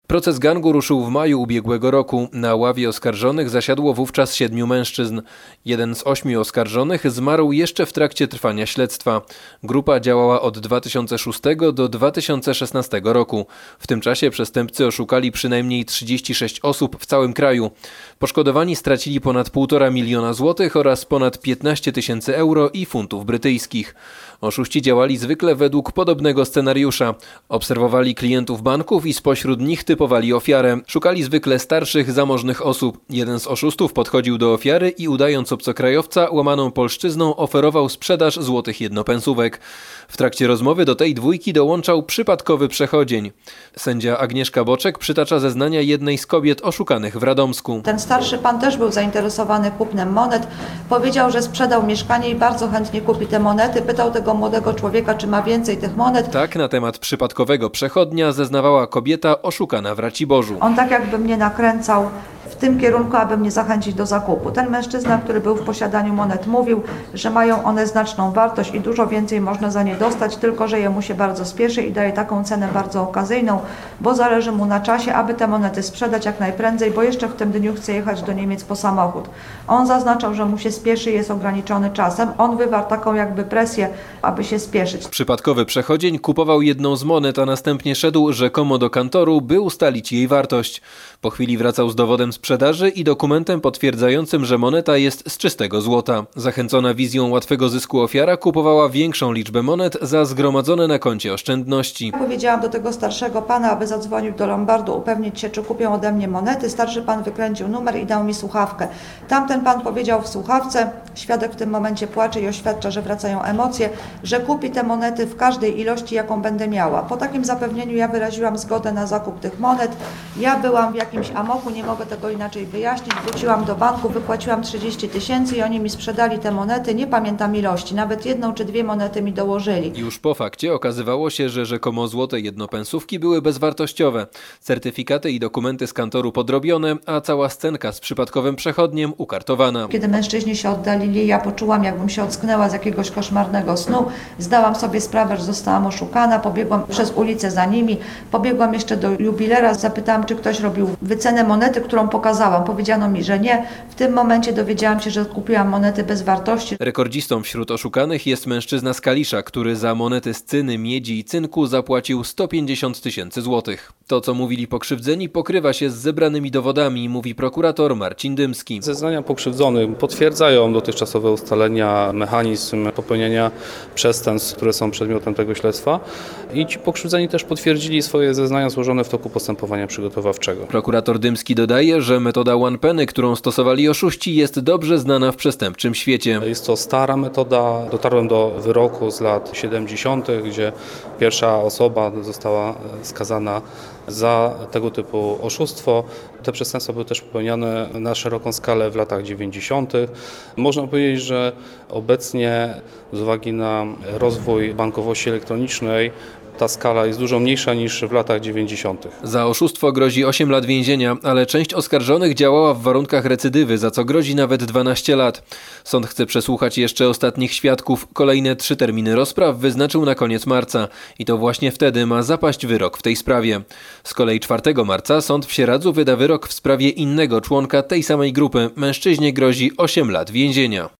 Proces gangu ruszył w maju ubiegłego roku. Na ławie oskarżonych zasiadło wówczas 7 mężczyzn. Jeden z 8 oskarżonych zmarł jeszcze w trakcie trwania śledztwa. Grupa działała od 2006 do 2016 roku. W tym czasie przestępcy oszukali przynajmniej 36 osób w całym kraju. Poszkodowani stracili ponad 1,5 miliona złotych oraz ponad 15 tysięcy euro i funtów brytyjskich. Oszuści działali zwykle według podobnego scenariusza. Obserwowali klientów banków i spośród nich typowali ofiarę. Szukali zwykle starszych, zamożnych osób. Jeden z oszustów podchodził do ofiary i udając obcokrajowca, łamaną polszczyzną oferował sprzedaż złotych jednopensówek. W trakcie rozmowy do tej dwójki dołączał przypadkowy przechodzień. Sędzia Agnieszka Boczek przytacza zeznania jednej z kobiet oszukanych w Radomsku. Ten starszy pan też był zainteresowany kupnem monet. Powiedział, że sprzedał mieszkanie i bardzo chętnie kupi te monety. Pytał tego młodego człowieka, czy ma więcej tych monet. Tak na temat przypadkowego przechodnia zeznawała kobieta oszukana w Raciborzu. On tak jakby mnie nakręcał w tym kierunku, aby mnie zachęcić do zakupu. Ten mężczyzna, który był w posiadaniu monet, mówił, że mają one znaczną wartość i dużo więcej można za nie dostać, tylko że jemu się bardzo spieszy i daje taką cenę bardzo okazyjną, bo zależy mu na czasie, aby te monety sprzedać jak najprędzej, bo jeszcze w tym dniu chce jechać do Niemiec po samochód. On zaznaczał, że mu się spieszy i jest ograniczony czasem. On wywarł taką jakby presję, aby się spieszyć. Przypadkowy przechodzień kupował jedną z monet, a następnie szedł rzekomo do kantoru, by ustalić jej wartość. Po chwili wracał z dowodem sprzedaży i dokumentem potwierdzającym, że moneta jest z czystego złota. Zachęcona wizją łatwego zysku ofiara kupowała większą liczbę monet za zgromadzone na koncie oszczędności. Powiedziałam do tego starszego pana, aby zadzwonił do lombardu, upewnić się, czy kupią ode mnie monety. Starszy pan wykręcił numer i dał mi słuchawkę. Tamten pan powiedział w słuchawce, świadek w tym momencie płacze i oświadcza, że wracają emocje, że kupi te monety w każdej ilości, jaką będę miała. Po takim zapewnieniu ja wyraziłam zgodę na zakup tych monet. Ja byłam w jakimś amoku, nie mogę tego inaczej wyjaśnić. Wróciłam do banku, wypłaciłam 30 tysięcy i oni mi sprzedali te monety. Nie pamiętam ilości, nawet 1 czy 2 monety mi dołożyli. Już po fakcie okazywało się, że rzekomo złote jednopensówki były bezwartościowe. Certyfikaty i dokumenty z kantoru podrobione, a cała scenka z przypadkowym przechodniem ukartowana. Kiedy mężczyźni się oddalili, ja poczułam, jakbym się ocknęła z jakiegoś koszmarnego snu. Zdałam sobie sprawę, że zostałam oszukana. Pobiegłam przez ulicę za nimi. Pobiegłam jeszcze do jubilera. Zapytałam, czy ktoś robił wycenę monety, którą pokazałam. Powiedziano mi, że nie. W tym momencie dowiedziałam się, że kupiłam monety bez wartości. Rekordzistą wśród oszukanych jest mężczyzna z Kalisza, który za monety z cyny, miedzi i cynku zapłacił 150 tysięcy złotych. To, co mówili pokrzywdzeni, pokrywa się z zebranymi dowodami, mówi prokurator Marcin Dymski. Zeznania pokrzywdzonych potwierdzają dotychczasowe ustalenia, mechanizm popełniania przestępstw, które są przedmiotem tego śledztwa i ci pokrzywdzeni też potwierdzili swoje zeznania złożone w toku postępowania przygotowawczego. Prokurator Dymski dodaje, że metoda one penny, którą stosowali oszuści, jest dobrze znana w przestępczym świecie. Jest to stara metoda. Dotarłem do wyroku z lat 70., gdzie pierwsza osoba została skazana za tego typu oszustwo. Te przestępstwa były też popełniane na szeroką skalę w latach 90. Można powiedzieć, że obecnie z uwagi na rozwój bankowości elektronicznej ta skala jest dużo mniejsza niż w latach 90. Za oszustwo grozi 8 lat więzienia, ale część oskarżonych działała w warunkach recydywy, za co grozi nawet 12 lat. Sąd chce przesłuchać jeszcze ostatnich świadków. Kolejne 3 terminy rozpraw wyznaczył na koniec marca i to właśnie wtedy ma zapaść wyrok w tej sprawie. Z kolei 4 marca sąd w Sieradzu wyda wyrok w sprawie innego członka tej samej grupy. Mężczyźnie grozi 8 lat więzienia.